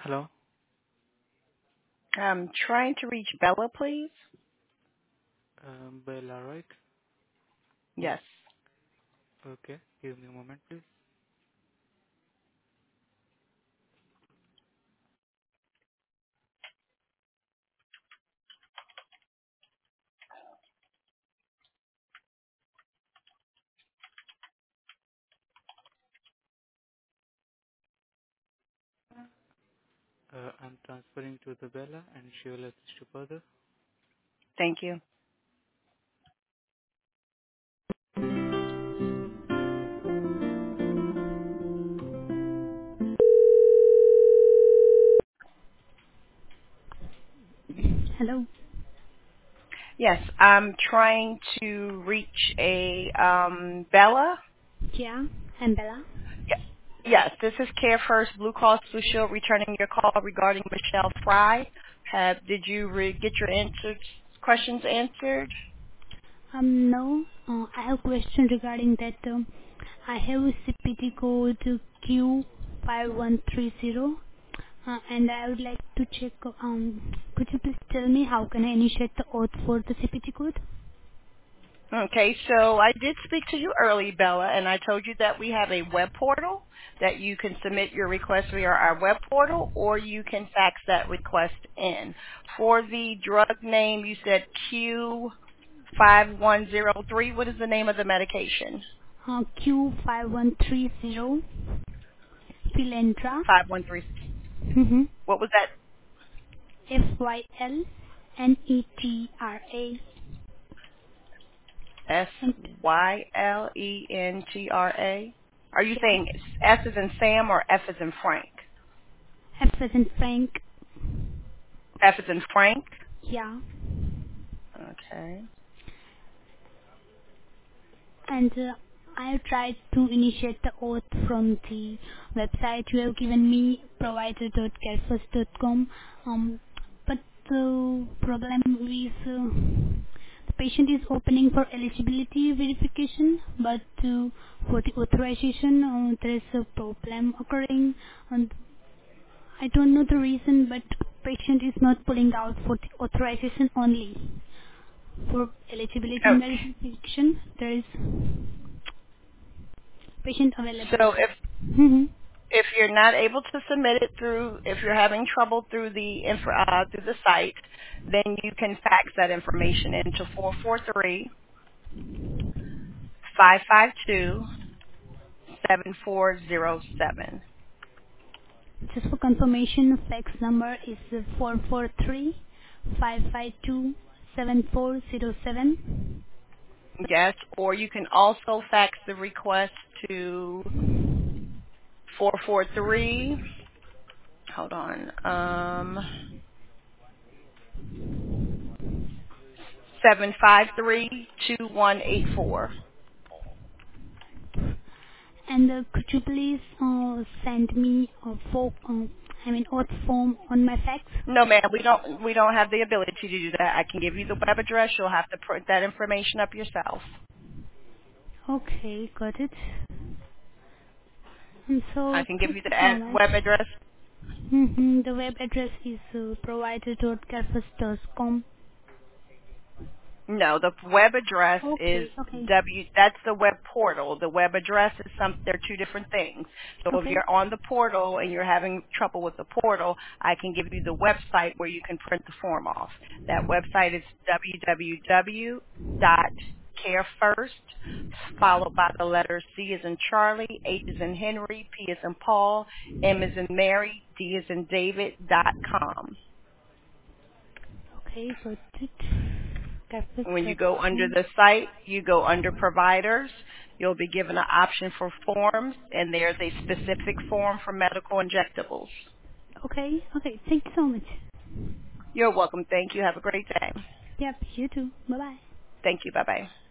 Hello, I'm trying to reach Bella, please. Bella, right? Yes. Okay, give me a moment, please. I'm transferring to the Bella, and she will assist you further. Thank you. Hello. Yes, I'm trying to reach a Bella. Yeah, I'm Bella. Yes, this is Care First Blue Cross Blue Shield returning your call regarding Michelle Fry. Did you get your questions answered? No, I have a question regarding that. I have a CPT code Q5130, and I would like to check. Could you please tell me how can I initiate the oath for the CPT code? Okay, so I did speak to you early, Bella, and I told you that we have a web portal that you can submit your request via our web portal, or you can fax that request in. For the drug name, you said Q5103. What is the name of the medication? Q5130, Philendra. 513. Mm-hmm. What was that? FYLNETRA. And Sylentra. Are you yeah, saying S is in Sam or F is in Frank? F as in Frank. F is in Frank. Yeah. Okay. And I have tried to initiate the oath from the website you have given me, provider.carefirst.com. But the problem is the patient is opening for eligibility verification, but for the authorization there is a problem occurring. And I don't know the reason, but patient is not pulling out for the authorization only. For eligibility Okay. verification, there is patient available. So Mm-hmm. if you're not able to submit it through, if you're having trouble through through the site, then you can fax that information into 443-552-7407. Just for confirmation, fax number is 443 552 7407. Yes, or you can also fax the request to 443. Hold on. 753-2184. And could you please send me oath form on my fax? No, ma'am, we don't have the ability to do that. I can give you the web address. You'll have to print that information up yourself. Okay, got it. And so, I can give thank you you the so much. web address. The web address is provider.carefirst.com. No, the web address is Okay, okay, that's the web portal. The web address is they're two different things. So if okay. you're on the portal and you're having trouble with the portal, I can give you the website where you can print the form off. That website is www.carefirst, followed by the letters C as in Charlie, H as in Henry, P as in Paul, M as in Mary, D as in David.com. Okay, got it. When you go under Carpus.com. the site, you go under providers. You'll be given an option for forms, and there's a specific form for medical injectables. Okay, okay. Thank you so much. You're welcome. Thank you. Have a great day. Yep, you too. Bye bye. Thank you. Bye-bye.